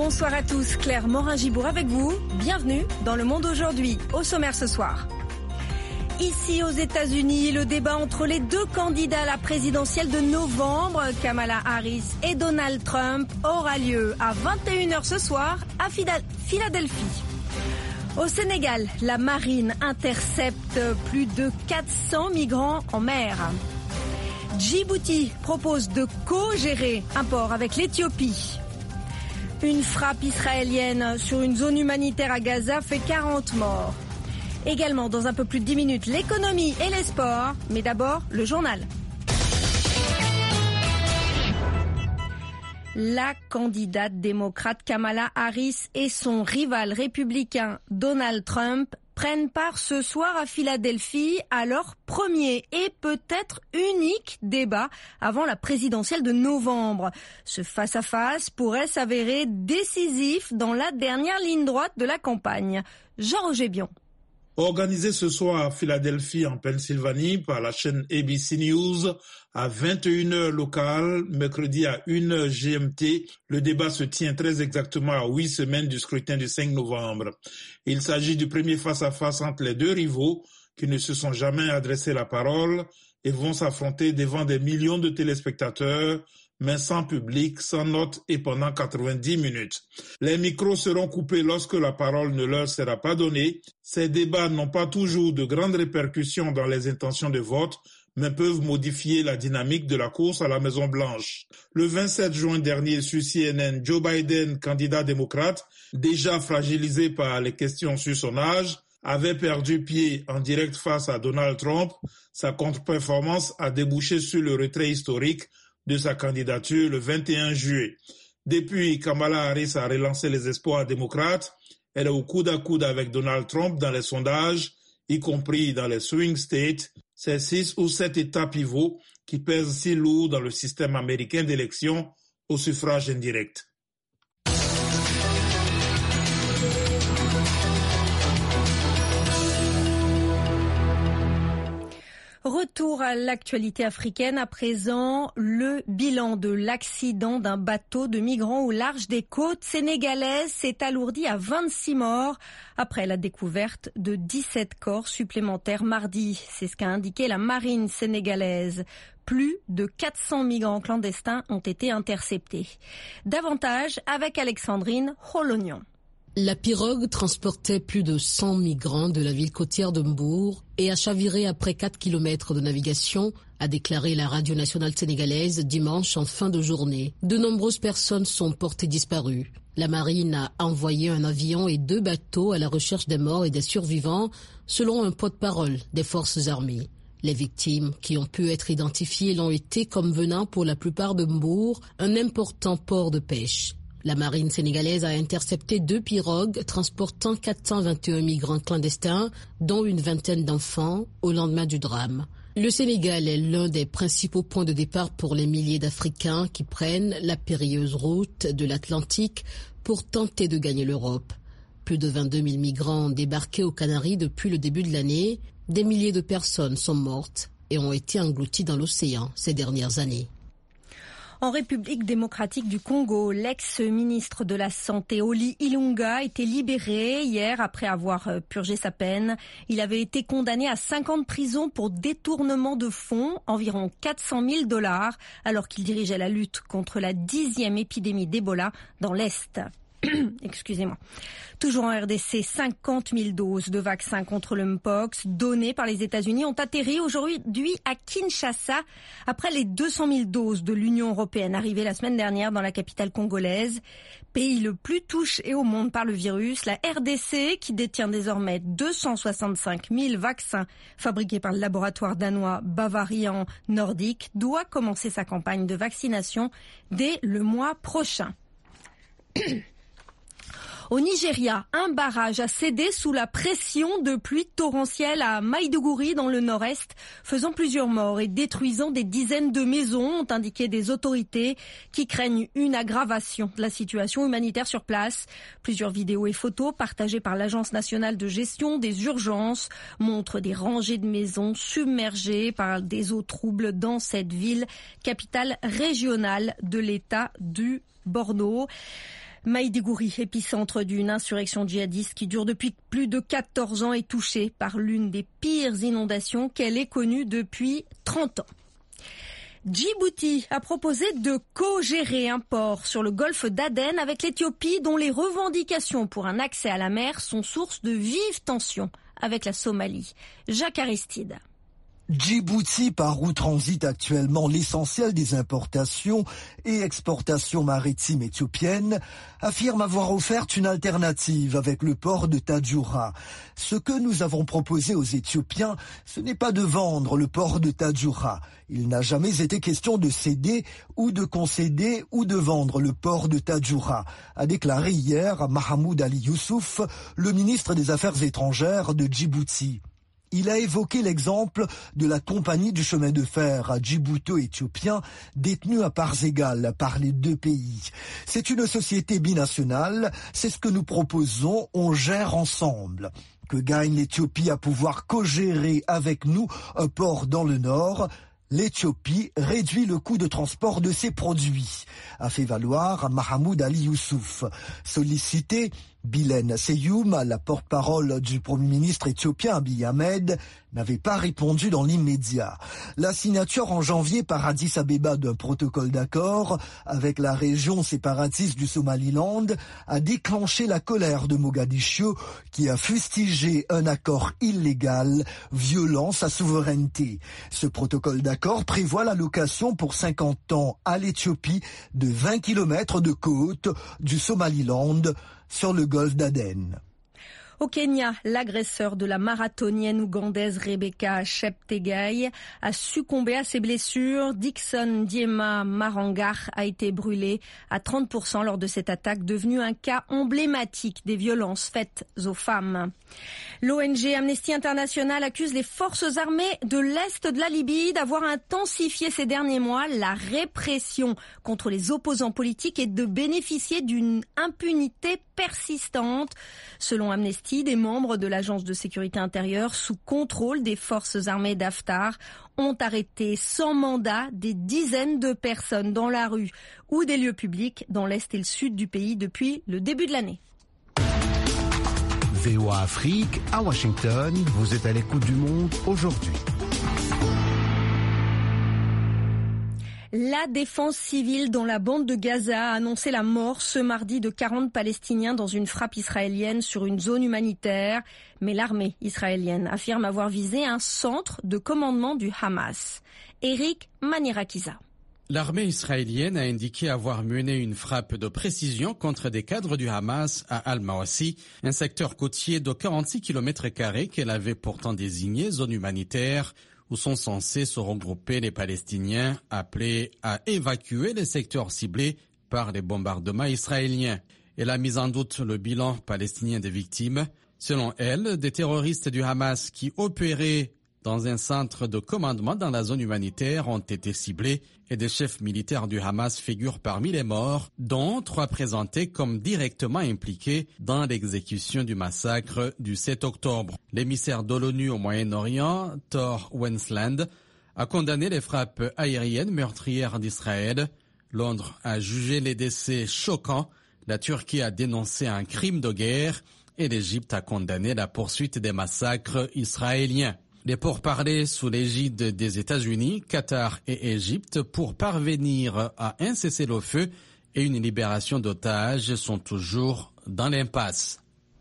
Bonsoir à tous, Claire Morin-Gibourg avec vous. Bienvenue dans Le Monde aujourd'hui. Au sommaire ce soir. Ici aux États-Unis, le débat entre les deux candidats à la présidentielle de novembre, Kamala Harris et Donald Trump, aura lieu à 21h ce soir à Philadelphie. Au Sénégal, la marine intercepte plus de 400 migrants en mer. Djibouti propose de co-gérer un port avec l'Éthiopie. Une frappe israélienne sur une zone humanitaire à Gaza fait 40 morts. Également, dans un peu plus de 10 minutes, l'économie et les sports. Mais d'abord, le journal. La candidate démocrate Kamala Harris et son rival républicain Donald Trump prennent part ce soir à Philadelphie à leur premier et peut-être unique débat avant la présidentielle de novembre. Ce face-à-face pourrait s'avérer décisif dans la dernière ligne droite de la campagne. Jean-Roger Bion. Organisé ce soir à Philadelphie, en Pennsylvanie, par la chaîne ABC News, à 21h locale, mercredi à 1h GMT, le débat se tient très exactement à 8 semaines du scrutin du 5 novembre. Il s'agit du premier face-à-face entre les deux rivaux qui ne se sont jamais adressé la parole et vont s'affronter devant des millions de téléspectateurs, mais sans public, sans notes et pendant 90 minutes. Les micros seront coupés lorsque la parole ne leur sera pas donnée. Ces débats n'ont pas toujours de grandes répercussions dans les intentions de vote, mais peuvent modifier la dynamique de la course à la Maison-Blanche. Le 27 juin dernier, sur CNN, Joe Biden, candidat démocrate, déjà fragilisé par les questions sur son âge, avait perdu pied en direct face à Donald Trump. Sa contre-performance a débouché sur le retrait historique de sa candidature le 21 juillet. Depuis, Kamala Harris a relancé les espoirs démocrates. Elle est au coude à coude avec Donald Trump dans les sondages, y compris dans les swing states. Ces 6 ou 7 États pivots qui pèsent si lourd dans le système américain d'élection au suffrage indirect. Retour à l'actualité africaine, à présent, le bilan de l'accident d'un bateau de migrants au large des côtes sénégalaises s'est alourdi à 26 morts après la découverte de 17 corps supplémentaires mardi. C'est ce qu'a indiqué la marine sénégalaise. Plus de 400 migrants clandestins ont été interceptés. Davantage avec Alexandrine Holognon. La pirogue transportait plus de 100 migrants de la ville côtière de Mbour et a chaviré après 4 kilomètres de navigation, a déclaré la radio nationale sénégalaise dimanche en fin de journée. De nombreuses personnes sont portées disparues. La marine a envoyé un avion et 2 bateaux à la recherche des morts et des survivants, selon un porte-parole des forces armées. Les victimes qui ont pu être identifiées l'ont été comme venant pour la plupart de Mbour, un important port de pêche. La marine sénégalaise a intercepté 2 pirogues transportant 421 migrants clandestins, dont une vingtaine d'enfants, au lendemain du drame. Le Sénégal est l'un des principaux points de départ pour les milliers d'Africains qui prennent la périlleuse route de l'Atlantique pour tenter de gagner l'Europe. Plus de 22 000 migrants ont débarqué aux Canaries depuis le début de l'année. Des milliers de personnes sont mortes et ont été englouties dans l'océan ces dernières années. En République démocratique du Congo, l'ex-ministre de la Santé Oli Ilunga a été libéré hier après avoir purgé sa peine. Il avait été condamné à 5 ans de prison pour détournement de fonds, environ 400 000 $, alors qu'il dirigeait la lutte contre la 10e épidémie d'Ebola dans l'Est. Excusez-moi. Toujours en RDC, 50 000 doses de vaccins contre le Mpox données par les États-Unis ont atterri aujourd'hui à Kinshasa après les 200 000 doses de l'Union européenne arrivées la semaine dernière dans la capitale congolaise. Pays le plus touché au monde par le virus, la RDC, qui détient désormais 265 000 vaccins fabriqués par le laboratoire danois Bavarian Nordic, doit commencer sa campagne de vaccination dès le mois prochain. Au Nigeria, un barrage a cédé sous la pression de pluies torrentielles à Maiduguri dans le nord-est, faisant plusieurs morts et détruisant des dizaines de maisons, ont indiqué des autorités qui craignent une aggravation de la situation humanitaire sur place. Plusieurs vidéos et photos partagées par l'Agence nationale de gestion des urgences montrent des rangées de maisons submergées par des eaux troubles dans cette ville, capitale régionale de l'État du Borno. Maïdougouri, épicentre d'une insurrection djihadiste qui dure depuis plus de 14 ans, est touchée par l'une des pires inondations qu'elle ait connues depuis 30 ans. Djibouti a proposé de co-gérer un port sur le golfe d'Aden avec l'Éthiopie, dont les revendications pour un accès à la mer sont source de vives tensions avec la Somalie. Jacques Aristide. Djibouti, par où transite actuellement l'essentiel des importations et exportations maritimes éthiopiennes, affirme avoir offert une alternative avec le port de Tadjoura. Ce que nous avons proposé aux Éthiopiens, ce n'est pas de vendre le port de Tadjoura. Il n'a jamais été question de céder ou de concéder ou de vendre le port de Tadjoura, a déclaré hier Mahamoud Ali Youssouf, le ministre des Affaires étrangères de Djibouti. Il a évoqué l'exemple de la compagnie du chemin de fer djibouto-éthiopien détenue à parts égales par les deux pays. C'est une société binationale, c'est ce que nous proposons, on gère ensemble. Que gagne l'Éthiopie à pouvoir co-gérer avec nous un port dans le nord ? L'Éthiopie réduit le coût de transport de ses produits, a fait valoir Mahamoud Ali Youssouf. Sollicité, Bilen Seyoum, la porte-parole du Premier ministre éthiopien Abiy Ahmed, n'avait pas répondu dans l'immédiat. La signature en janvier par Addis Abeba d'un protocole d'accord avec la région séparatiste du Somaliland a déclenché la colère de Mogadiscio qui a fustigé un accord illégal violant sa souveraineté. Ce protocole d'accord prévoit l'allocation pour 50 ans à l'Éthiopie de 20 km de côte du Somaliland sur le golfe d'Aden. Au Kenya, l'agresseur de la marathonienne ougandaise Rebecca Cheptegei a succombé à ses blessures. Dixon Diema Marangar a été brûlé à 30% lors de cette attaque, devenue un cas emblématique des violences faites aux femmes. L'ONG Amnesty International accuse les forces armées de l'Est de la Libye d'avoir intensifié ces derniers mois la répression contre les opposants politiques et de bénéficier d'une impunité persistante. Selon Amnesty, des membres de l'agence de sécurité intérieure sous contrôle des forces armées d'Haftar ont arrêté sans mandat des dizaines de personnes dans la rue ou des lieux publics dans l'Est et le Sud du pays depuis le début de l'année. VOA Afrique, à Washington, vous êtes à l'écoute du monde aujourd'hui. La défense civile dans la bande de Gaza a annoncé la mort ce mardi de 40 Palestiniens dans une frappe israélienne sur une zone humanitaire. Mais l'armée israélienne affirme avoir visé un centre de commandement du Hamas. Eric Manirakiza. L'armée israélienne a indiqué avoir mené une frappe de précision contre des cadres du Hamas à Al-Mawasi, un secteur côtier de 46 km² qu'elle avait pourtant désigné zone humanitaire où sont censés se regrouper les Palestiniens appelés à évacuer les secteurs ciblés par les bombardements israéliens. Elle a mis en doute le bilan palestinien des victimes. Selon elle, des terroristes du Hamas qui opéraient dans un centre de commandement dans la zone humanitaire ont été ciblés et des chefs militaires du Hamas figurent parmi les morts, dont 3 présentés comme directement impliqués dans l'exécution du massacre du 7 octobre. L'émissaire de l'ONU au Moyen-Orient, Thor Wensland, a condamné les frappes aériennes meurtrières d'Israël. Londres a jugé les décès choquants, la Turquie a dénoncé un crime de guerre et l'Égypte a condamné la poursuite des massacres israéliens. Les pourparlers sous l'égide des États-Unis, Qatar et Égypte pour parvenir à un cessez-le-feu et une libération d'otages sont toujours dans l'impasse.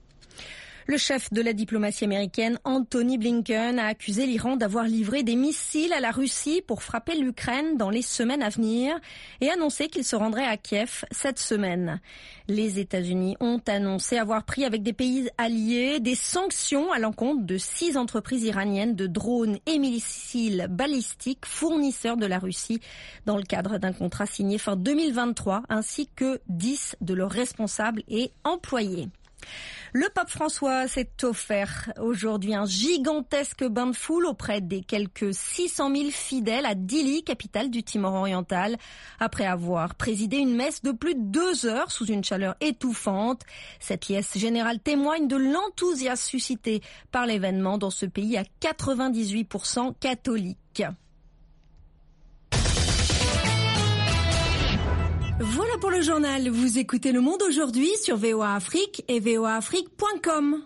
Le chef de la diplomatie américaine, Anthony Blinken, a accusé l'Iran d'avoir livré des missiles à la Russie pour frapper l'Ukraine dans les semaines à venir et annoncé qu'il se rendrait à Kiev cette semaine. Les États-Unis ont annoncé avoir pris avec des pays alliés des sanctions à l'encontre de 6 entreprises iraniennes de drones et missiles balistiques fournisseurs de la Russie dans le cadre d'un contrat signé fin 2023 ainsi que 10 de leurs responsables et employés. Le pape François s'est offert aujourd'hui un gigantesque bain de foule auprès des quelques 600 000 fidèles à Dili, capitale du Timor oriental, après avoir présidé une messe de plus de 2 heures sous une chaleur étouffante. Cette liesse générale témoigne de l'enthousiasme suscité par l'événement dans ce pays à 98% catholique. Voilà Voilà pour le journal. Vous écoutez Le Monde aujourd'hui sur VOA Afrique et voaafrique.com.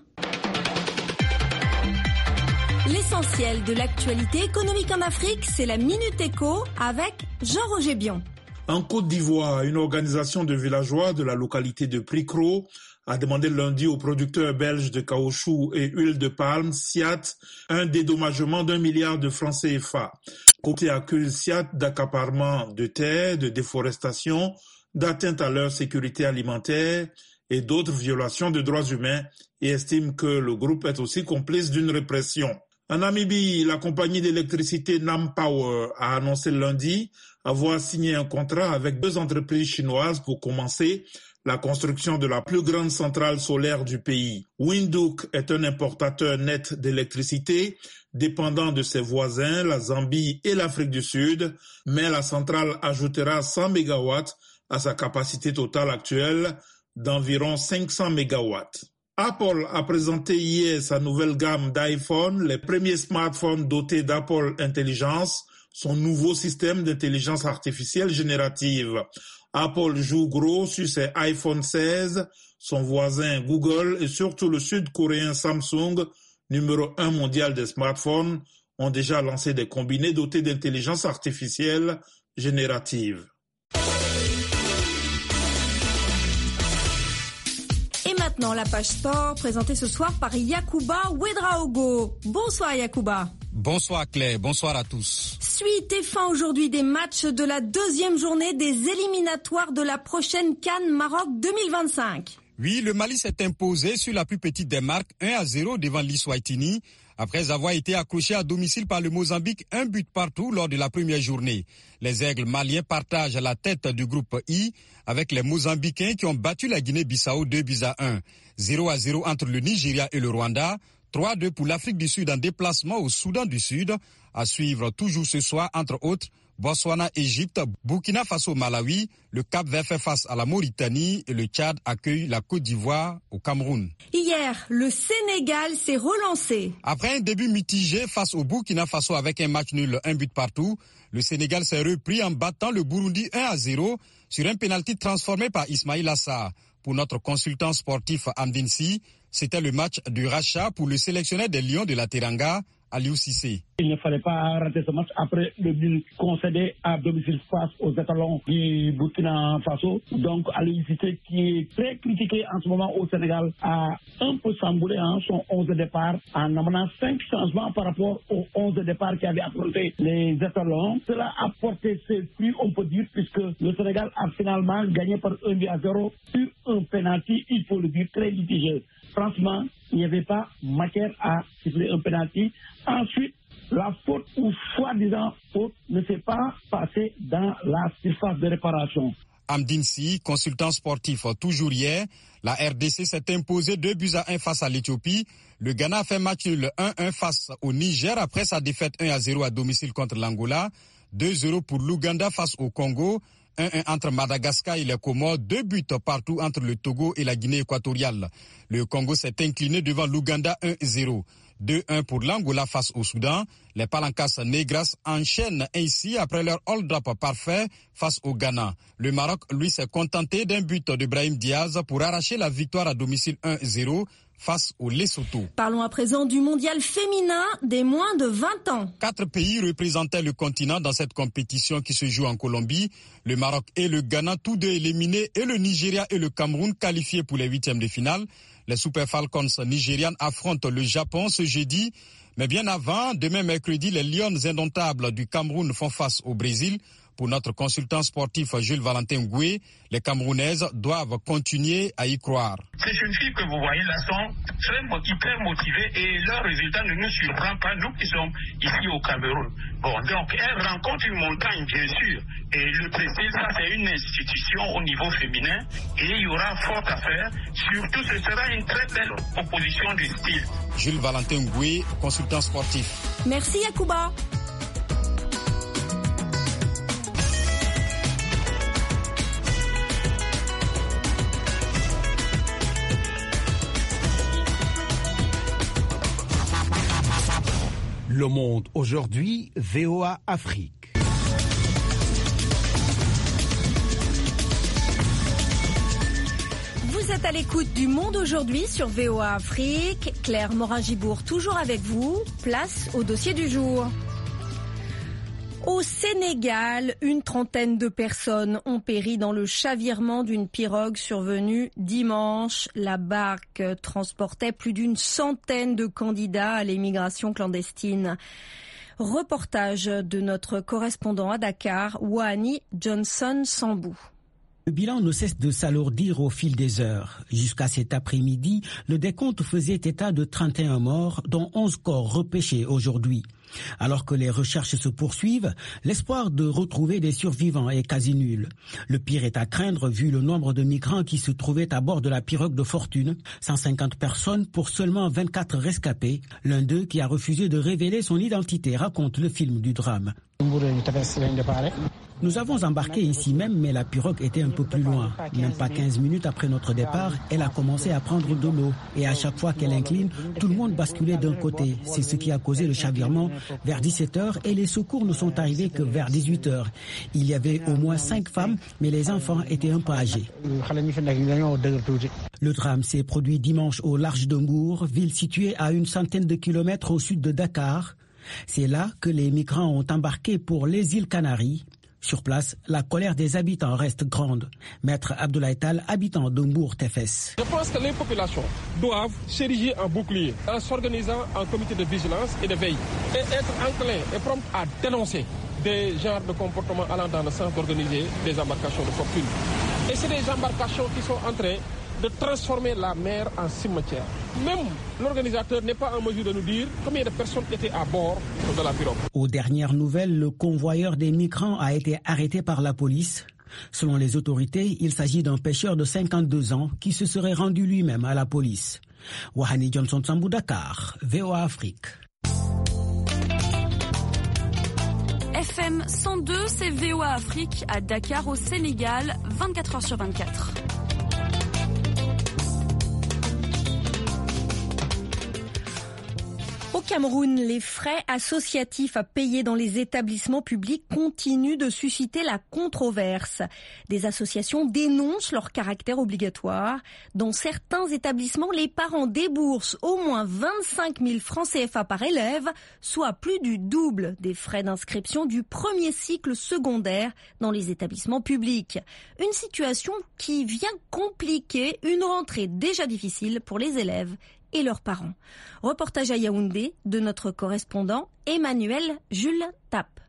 L'essentiel de l'actualité économique en Afrique, c'est la Minute Éco avec Jean-Roger Bion. En Côte d'Ivoire, une organisation de villageois de la localité de Pricro a demandé lundi aux producteurs belges de caoutchouc et huile de palme, SIAT, un dédommagement d'1 milliard de francs CFA. Côté accuse SIAT d'accaparement de terres, de déforestation, d'atteinte à leur sécurité alimentaire et d'autres violations de droits humains et estime que le groupe est aussi complice d'une répression. En Namibie, la compagnie d'électricité NamPower a annoncé lundi avoir signé un contrat avec 2 entreprises chinoises pour commencer la construction de la plus grande centrale solaire du pays. Windhoek est un importateur net d'électricité, dépendant de ses voisins, la Zambie et l'Afrique du Sud, mais la centrale ajoutera 100 MW à sa capacité totale actuelle d'environ 500 MW. Apple a présenté hier sa nouvelle gamme d'iPhone, les premiers smartphones dotés d'Apple Intelligence, son nouveau système d'intelligence artificielle générative. Apple joue gros sur ses iPhone 16, son voisin Google et surtout le sud-coréen Samsung, numéro 1 mondial des smartphones, ont déjà lancé des combinés dotés d'intelligence artificielle générative. Maintenant, la page sport présentée ce soir par Yacouba Ouedraogo. Bonsoir Yacouba. Bonsoir Claire, bonsoir à tous. Suite et fin aujourd'hui des matchs de la 2e journée des éliminatoires de la prochaine CAN Maroc 2025. Oui, le Mali s'est imposé sur la plus petite des marques 1-0 devant l'Eswatini après avoir été accroché à domicile par le Mozambique 1 but partout lors de la première journée. Les Aigles maliens partagent la tête du groupe I avec les Mozambicains qui ont battu la Guinée-Bissau 2-1. 0-0 entre le Nigeria et le Rwanda. 3-2 pour l'Afrique du Sud en déplacement au Soudan du Sud. À suivre toujours ce soir, entre autres, Botswana-Égypte, Burkina Faso-Malawi, le Cap-Vert fait face à la Mauritanie et le Tchad accueille la Côte d'Ivoire au Cameroun. Hier, le Sénégal s'est relancé. Après un début mitigé face au Burkina Faso avec un match nul, 1 but partout, le Sénégal s'est repris en battant le Burundi 1-0 sur un pénalty transformé par Ismaïl Assar. Pour notre consultant sportif Amdine Sy, c'était le match du rachat pour le sélectionneur des Lions de la Teranga, Aliou Cissé. Il ne fallait pas rater ce match après le but concédé à domicile face aux étalons du Burkina Faso. Donc Aliou Cissé, qui est très critiqué en ce moment au Sénégal, a un peu chamboulé son 11 de départ en amenant 5 changements par rapport aux 11 de départ qui avaient affronté les étalons. Cela a porté ses fruits, on peut dire, puisque le Sénégal a finalement gagné par 1-0 sur un penalty, il faut le dire, très litigé. Franchement, il n'y avait pas matière à siffler un penalty. Ensuite, la faute ou soi-disant faute ne s'est pas passée dans la surface de réparation. Amdine Sy, consultant sportif, toujours hier, la RDC s'est imposée 2-1 face à l'Éthiopie. Le Ghana a fait match nul 1-1 face au Niger après sa défaite 1-0 à domicile contre l'Angola. 2-0 pour l'Ouganda face au Congo. 1-1 entre Madagascar et les Comores, 2 buts partout entre le Togo et la Guinée équatoriale. Le Congo s'est incliné devant l'Ouganda 1-0. 2-1 pour l'Angola face au Soudan. Les Palancas Negras enchaînent ainsi après leur hold-up parfait face au Ghana. Le Maroc, lui, s'est contenté d'un but de Brahim Diaz pour arracher la victoire à domicile 1-0 face au Lesotho. Parlons à présent du mondial féminin des moins de 20 ans. 4 pays représentaient le continent dans cette compétition qui se joue en Colombie. Le Maroc et le Ghana, tous deux éliminés, et le Nigeria et le Cameroun qualifiés pour les 8e de finale. Les Super Falcons nigérianes affrontent le Japon ce jeudi. Mais bien avant, demain mercredi, les Lions indomptables du Cameroun font face au Brésil. Pour notre consultant sportif Jules Valentin Goué, les Camerounaises doivent continuer à y croire. Ces jeunes filles que vous voyez là sont hyper motivées et leur résultat ne nous surprend pas, nous qui sommes ici au Cameroun. Bon, donc elles rencontrent une montagne, bien sûr. Et le Brésil, ça c'est une institution au niveau féminin et il y aura fort à faire. Surtout, ce sera une très belle opposition du style. Jules Valentin Goué, consultant sportif. Merci Yacouba. Le Monde aujourd'hui, VOA Afrique. êtes à l'écoute du Monde aujourd'hui sur VOA Afrique. Claire Morin-Gibourg toujours avec vous. Place au dossier du jour. Au Sénégal, une trentaine de personnes ont péri dans le chavirement d'une pirogue survenue dimanche. La barque transportait plus d'une centaine de candidats à l'émigration clandestine. Reportage de notre correspondant à Dakar, Wahani Johnson Sambou. Le bilan ne cesse de s'alourdir au fil des heures. Jusqu'à cet après-midi, le décompte faisait état de 31 morts, dont 11 corps repêchés aujourd'hui. Alors que les recherches se poursuivent, l'espoir de retrouver des survivants est quasi nul. Le pire est à craindre vu le nombre de migrants qui se trouvaient à bord de la pirogue de fortune. 150 personnes pour seulement 24 rescapés. L'un d'eux, qui a refusé de révéler son identité, raconte le film du drame. Nous avons embarqué ici même, mais la pirogue était un peu plus loin. Même pas 15 minutes après notre départ, elle a commencé à prendre de l'eau. Et à chaque fois qu'elle incline, tout le monde basculait d'un côté. C'est ce qui a causé le chavirement vers 17h et les secours ne sont arrivés que vers 18h. Il y avait au moins 5 femmes, mais les enfants étaient un peu âgés. Le drame s'est produit dimanche au large de Mbour, ville située à une centaine de kilomètres au sud de Dakar. C'est là que les migrants ont embarqué pour les îles Canaries. Sur place, la colère des habitants reste grande. Maître Abdoulaye Tall, habitant de Mbour-Tefes. Je pense que les populations doivent s'ériger en bouclier en s'organisant en comité de vigilance et de veille et être enclins et prompts à dénoncer des genres de comportements allant dans le sens d'organiser des embarcations de fortune. Et c'est des embarcations qui sont en train de transformer la mer en cimetière. Même l'organisateur n'est pas en mesure de nous dire combien de personnes étaient à bord de la pirogue. Aux dernières nouvelles, le convoyeur des migrants a été arrêté par la police. Selon les autorités, il s'agit d'un pêcheur de 52 ans qui se serait rendu lui-même à la police. Wahani Johnson Sambou, Dakar, VOA Afrique. FM 102, c'est VOA Afrique à Dakar au Sénégal, 24h sur 24. Au Cameroun, les frais associatifs à payer dans les établissements publics continuent de susciter la controverse. Des associations dénoncent leur caractère obligatoire. Dans certains établissements, les parents déboursent au moins 25 000 francs CFA par élève, soit plus du double des frais d'inscription du premier cycle secondaire dans les établissements publics. Une situation qui vient compliquer une rentrée déjà difficile pour les élèves et leurs parents. Reportage à Yaoundé de notre correspondant Emmanuel Jules Tape.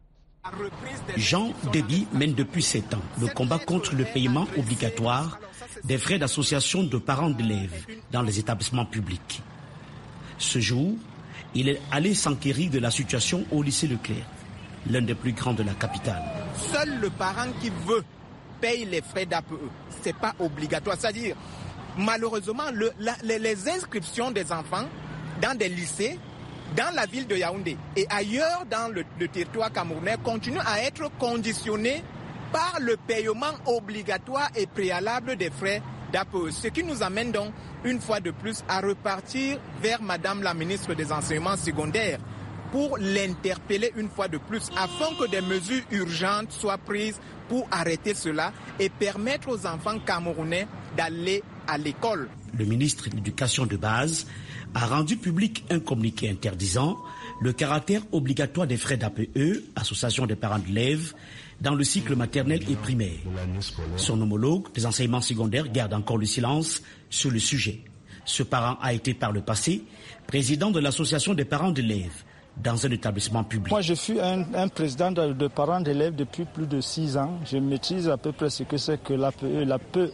Jean Déby mène depuis 7 ans le combat contre le paiement obligatoire des frais d'association de parents d'élèves dans les établissements publics. Ce jour, il est allé s'enquérir de la situation au lycée Leclerc, l'un des plus grands de la capitale. Seul le parent qui veut paye les frais d'APE. C'est pas obligatoire, c'est-à-dire malheureusement, les inscriptions des enfants dans des lycées, dans la ville de Yaoundé et ailleurs dans le territoire camerounais continuent à être conditionnées par le paiement obligatoire et préalable des frais d'APE. Ce qui nous amène donc, une fois de plus, à repartir vers Madame la ministre des Enseignements secondaires pour l'interpeller une fois de plus afin que des mesures urgentes soient prises pour arrêter cela et permettre aux enfants camerounais d'aller à l'école. Le ministre de l'Éducation de base a rendu public un communiqué interdisant le caractère obligatoire des frais d'APE, Association des parents d'élèves, dans le cycle maternel et primaire. Son homologue des enseignements secondaires garde encore le silence sur le sujet. Ce parent a été par le passé président de l'Association des parents d'élèves dans un établissement public. Moi, je suis un président de parents d'élèves depuis plus de 6 ans. Je maîtrise à peu près ce que c'est que l'APE. L'APE,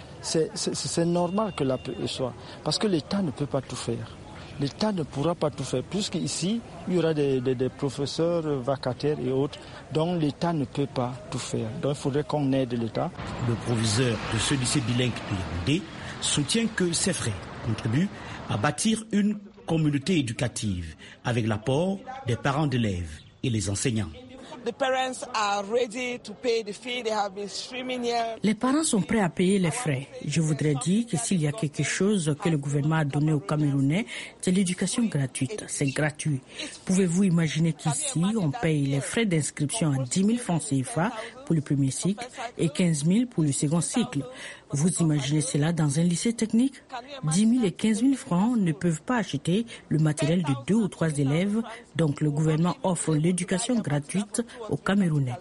c'est normal que l'APE soit. Parce que l'État ne peut pas tout faire. L'État ne pourra pas tout faire. Puisqu'ici, il y aura des professeurs vacataires et autres. Donc l'État ne peut pas tout faire. Donc il faudrait qu'on aide l'État. Le proviseur de ce lycée bilingue de Yaoundé soutient que ces frais contribuent à bâtir une communauté éducative avec l'apport des parents d'élèves et les enseignants. Les parents sont prêts à payer les frais. Je voudrais dire que s'il y a quelque chose que le gouvernement a donné aux Camerounais, c'est l'éducation gratuite. C'est gratuit. Pouvez-vous imaginer qu'ici, on paye les frais d'inscription à 10 000 francs CFA pour le premier cycle et 15 000 pour le second cycle? Vous imaginez cela dans un lycée technique? 10 000 et 15 000 francs ne peuvent pas acheter le matériel de 2 ou 3 élèves. Donc le gouvernement offre l'éducation gratuite aux Camerounais.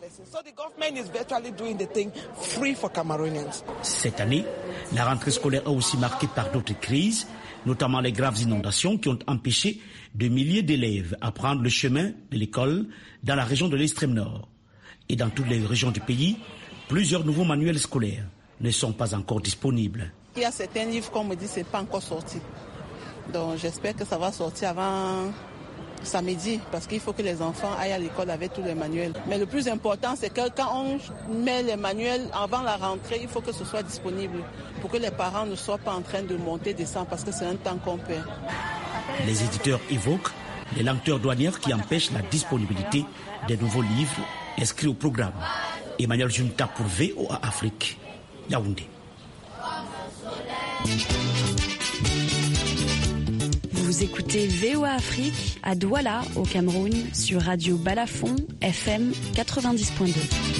Cette année, la rentrée scolaire est aussi marquée par d'autres crises, notamment les graves inondations qui ont empêché de milliers d'élèves à prendre le chemin de l'école dans la région de l'extrême nord. Et dans toutes les régions du pays, plusieurs nouveaux manuels scolaires ne sont pas encore disponibles. Il y a certains livres, comme on me dit, ce n'est pas encore sorti. Donc j'espère que ça va sortir avant samedi, parce qu'il faut que les enfants aillent à l'école avec tous les manuels. Mais le plus important, c'est que quand on met les manuels avant la rentrée, il faut que ce soit disponible pour que les parents ne soient pas en train de monter, descendre, parce que c'est un temps qu'on perd. Les éditeurs évoquent les lenteurs douanières qui empêchent la disponibilité des nouveaux livres inscrits au programme. Emmanuel Junta pour VOA Afrique, Yaoundé. Vous écoutez VOA Afrique à Douala, au Cameroun, sur Radio Balafon, FM 90.2.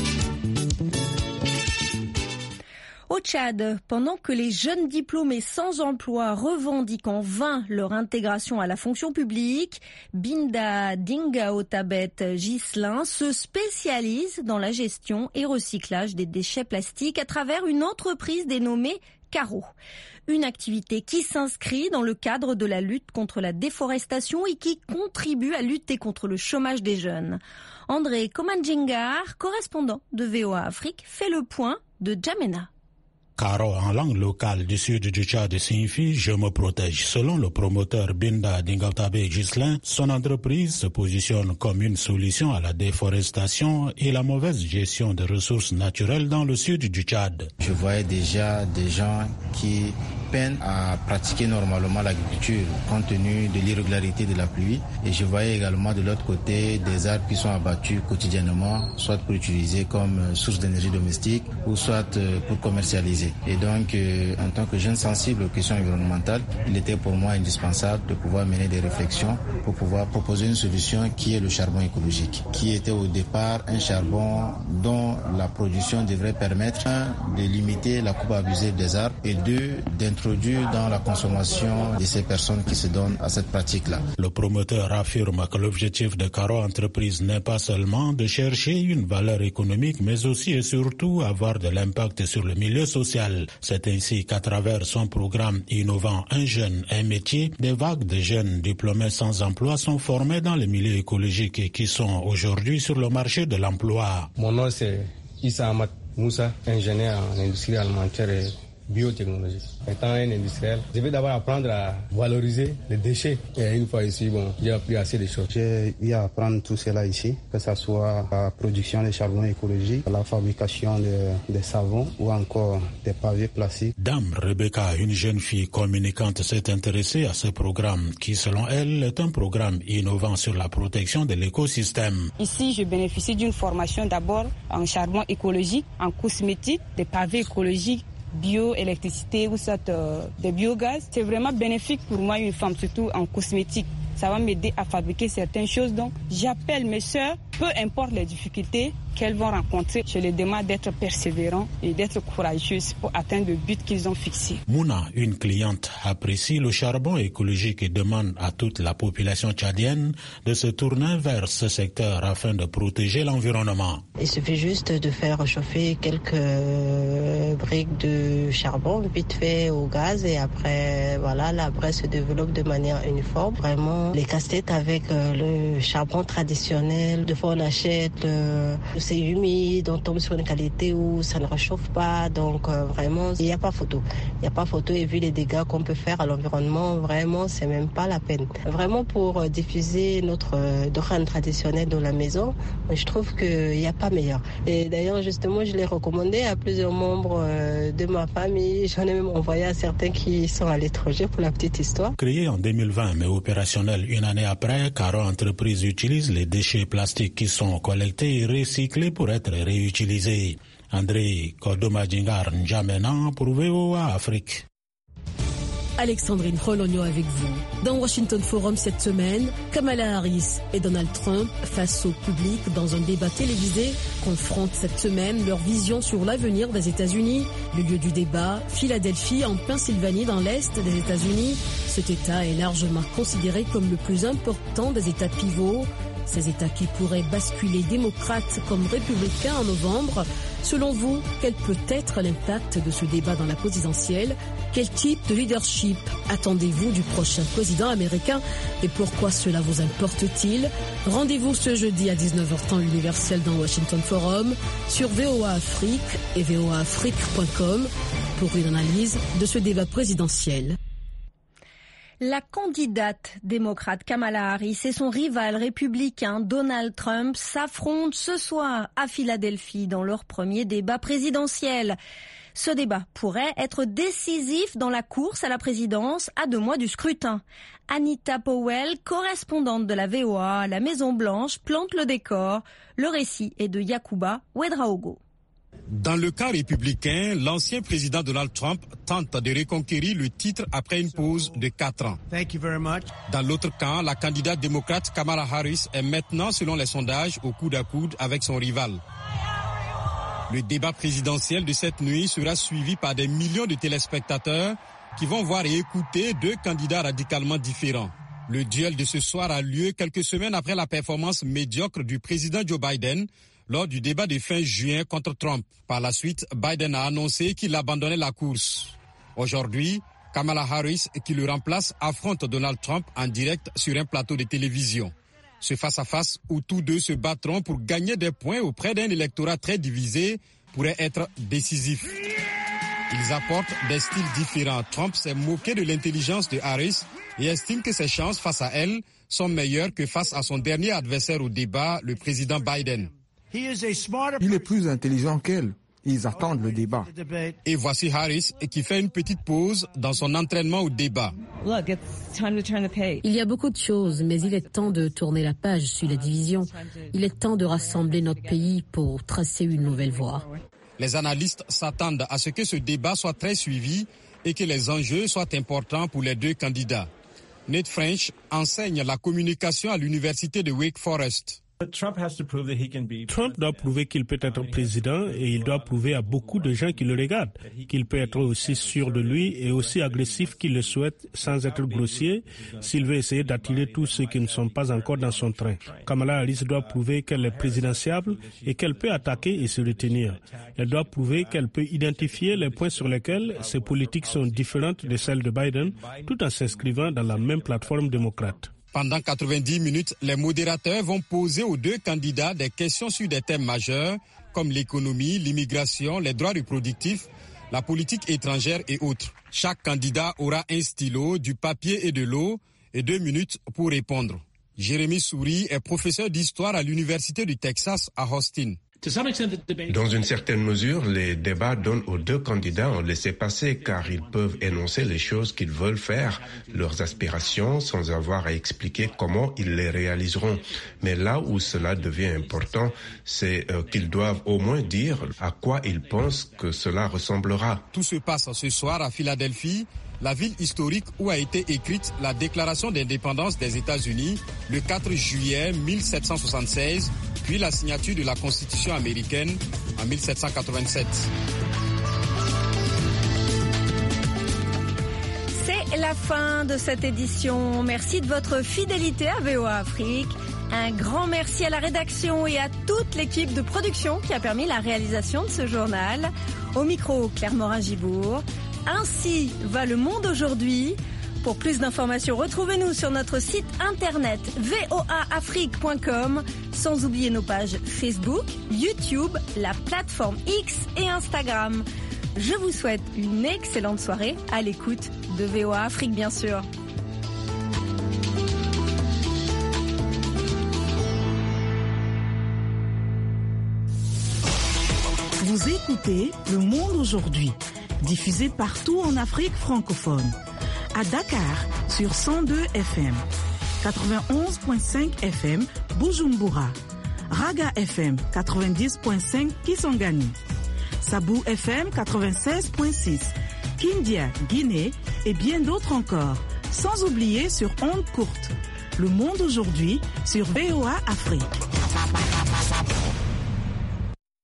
Au Tchad, pendant que les jeunes diplômés sans emploi revendiquent en vain leur intégration à la fonction publique, Binda Dingaotabet Ghislain se spécialise dans la gestion et recyclage des déchets plastiques à travers une entreprise dénommée Caro. Une activité qui s'inscrit dans le cadre de la lutte contre la déforestation et qui contribue à lutter contre le chômage des jeunes. André Komanjingar, correspondant de VOA Afrique, fait le point de Djamena. Caro en langue locale du sud du Tchad signifie « je me protège ». Selon le promoteur Binda Dingaotabé Ghislain, son entreprise se positionne comme une solution à la déforestation et la mauvaise gestion des ressources naturelles dans le sud du Tchad. Je voyais déjà des gens qui peinent à pratiquer normalement l'agriculture compte tenu de l'irrégularité de la pluie. Et je voyais également de l'autre côté des arbres qui sont abattus quotidiennement, soit pour utiliser comme source d'énergie domestique ou soit pour commercialiser. Et donc, en tant que jeune sensible aux questions environnementales, il était pour moi indispensable de pouvoir mener des réflexions pour pouvoir proposer une solution qui est le charbon écologique, qui était au départ un charbon dont la production devrait permettre, un, de limiter la coupe abusive des arbres et deux, d'introduire dans la consommation de ces personnes qui se donnent à cette pratique-là. Le promoteur affirme que l'objectif de Caro Entreprise n'est pas seulement de chercher une valeur économique, mais aussi et surtout avoir de l'impact sur le milieu social. C'est ainsi qu'à travers son programme innovant Un jeune, un métier, des vagues de jeunes diplômés sans emploi sont formés dans les milieux écologiques et qui sont aujourd'hui sur le marché de l'emploi. Mon nom c'est Issa Ahmad Moussa, ingénieur en industrie alimentaire et biotechnologie. Étant un industriel, je vais d'abord apprendre à valoriser les déchets. Et une fois ici, j'ai appris assez de choses. J'ai eu à apprendre tout cela ici, que ce soit la production de charbon écologique, la fabrication des savons ou encore des pavés plastiques. Dame Rebecca, une jeune fille communicante, s'est intéressée à ce programme qui, selon elle, est un programme innovant sur la protection de l'écosystème. Ici, je bénéficie d'une formation d'abord en charbon écologique, en cosmétique, des pavés écologiques, bioélectricité ou soit des biogaz. C'est vraiment bénéfique pour moi, une femme, surtout en cosmétique. Ça va m'aider à fabriquer certaines choses. Donc, j'appelle mes sœurs, peu importe les difficultés qu'elles vont rencontrer, je les demande d'être persévérants et d'être courageuses pour atteindre le but qu'ils ont fixé. Mouna, une cliente, apprécie le charbon écologique et demande à toute la population tchadienne de se tourner vers ce secteur afin de protéger l'environnement. Il suffit juste de faire réchauffer quelques briques de charbon vite fait au gaz et après, voilà, la braise se développe de manière uniforme. Vraiment, les casse-têtes avec le charbon traditionnel, de fois on achète, c'est humide, on tombe sur une qualité où ça ne réchauffe pas, donc vraiment il n'y a pas photo. Il n'y a pas photo et vu les dégâts qu'on peut faire à l'environnement, vraiment c'est même pas la peine. Vraiment pour diffuser notre dorane traditionnelle dans la maison, je trouve qu'il n'y a pas meilleur. Et d'ailleurs justement je l'ai recommandé à plusieurs membres de ma famille, j'en ai même envoyé à certains qui sont à l'étranger pour la petite histoire. Créé en 2020 mais opérationnel une année après, Caro Entreprise utilise les déchets plastiques plastiques qui sont collectés et recyclés pour être réutilisés. André Kodomadjingar N'Djamena pour VOA Afrique. Alexandrine Rologno avec vous. Dans Washington Forum cette semaine, Kamala Harris et Donald Trump, face au public dans un débat télévisé, confrontent cette semaine leur vision sur l'avenir des États-Unis. Le lieu du débat, Philadelphie, en Pennsylvanie, dans l'Est des États-Unis. Cet État est largement considéré comme le plus important des États pivots. Ces États qui pourraient basculer démocrates comme républicains en novembre. Selon vous, quel peut être l'impact de ce débat dans la présidentielle? Quel type de leadership attendez-vous du prochain président américain et pourquoi cela vous importe-t-il? Rendez-vous ce jeudi à 19h temps universel dans Washington Forum sur VOA Afrique et voaafrique.com pour une analyse de ce débat présidentiel. La candidate démocrate Kamala Harris et son rival républicain Donald Trump s'affrontent ce soir à Philadelphie dans leur premier débat présidentiel. Ce débat pourrait être décisif dans la course à la présidence à 2 mois du scrutin. Anita Powell, correspondante de la VOA à la Maison-Blanche, plante le décor. Le récit est de Yacouba Ouedraogo. Dans le cas républicain, l'ancien président Donald Trump tente de reconquérir le titre après une pause de 4 ans. Dans l'autre camp, la candidate démocrate Kamala Harris est maintenant, selon les sondages, au coude à coude avec son rival. Le débat présidentiel de cette nuit sera suivi par des millions de téléspectateurs qui vont voir et écouter 2 candidats radicalement différents. Le duel de ce soir a lieu quelques semaines après la performance médiocre du président Joe Biden lors du débat de fin juin contre Trump. Par la suite, Biden a annoncé qu'il abandonnait la course. Aujourd'hui, Kamala Harris, qui le remplace, affronte Donald Trump en direct sur un plateau de télévision. Ce face-à-face où tous deux se battront pour gagner des points auprès d'un électorat très divisé pourrait être décisif. Ils apportent des styles différents. Trump s'est moqué de l'intelligence de Harris et estime que ses chances face à elle sont meilleures que face à son dernier adversaire au débat, le président Biden. Il est plus intelligent qu'elle. Ils attendent le débat. Et voici Harris qui fait une petite pause dans son entraînement au débat. Il y a beaucoup de choses, mais il est temps de tourner la page sur la division. Il est temps de rassembler notre pays pour tracer une nouvelle voie. Les analystes s'attendent à ce que ce débat soit très suivi et que les enjeux soient importants pour les 2 candidats. Nate French enseigne la communication à l'université de Wake Forest. Trump doit prouver qu'il peut être président et il doit prouver à beaucoup de gens qui le regardent qu'il peut être aussi sûr de lui et aussi agressif qu'il le souhaite sans être grossier s'il veut essayer d'attirer tous ceux qui ne sont pas encore dans son train. Kamala Harris doit prouver qu'elle est présidentiable et qu'elle peut attaquer et se retenir. Elle doit prouver qu'elle peut identifier les points sur lesquels ses politiques sont différentes de celles de Biden tout en s'inscrivant dans la même plateforme démocrate. Pendant 90 minutes, les modérateurs vont poser aux 2 candidats des questions sur des thèmes majeurs comme l'économie, l'immigration, les droits reproductifs, la politique étrangère et autres. Chaque candidat aura un stylo, du papier et de l'eau et 2 minutes pour répondre. Jérémy Souris est professeur d'histoire à l'Université du Texas à Austin. Dans une certaine mesure, les débats donnent aux 2 candidats un laissez-passer car ils peuvent énoncer les choses qu'ils veulent faire, leurs aspirations, sans avoir à expliquer comment ils les réaliseront. Mais là où cela devient important, c'est qu'ils doivent au moins dire à quoi ils pensent que cela ressemblera. Tout se passe ce soir à Philadelphie, la ville historique où a été écrite la déclaration d'indépendance des États-Unis le 4 juillet 1776, puis la signature de la Constitution américaine en 1787. C'est la fin de cette édition. Merci de votre fidélité à VOA Afrique. Un grand merci à la rédaction et à toute l'équipe de production qui a permis la réalisation de ce journal. Au micro, Claire Morin-Gibourg. Ainsi va le monde aujourd'hui. Pour plus d'informations, retrouvez-nous sur notre site internet voaafrique.com, sans oublier nos pages Facebook, YouTube, la plateforme X et Instagram. Je vous souhaite une excellente soirée à l'écoute de VOA Afrique, bien sûr. Vous écoutez Le Monde aujourd'hui, diffusé partout en Afrique francophone. À Dakar, sur 102 FM, 91.5 FM, Bujumbura, Raga FM 90.5 Kisangani, Sabou FM 96.6, Kindia, Guinée et bien d'autres encore. Sans oublier sur ondes courtes. Le monde aujourd'hui sur VOA Afrique.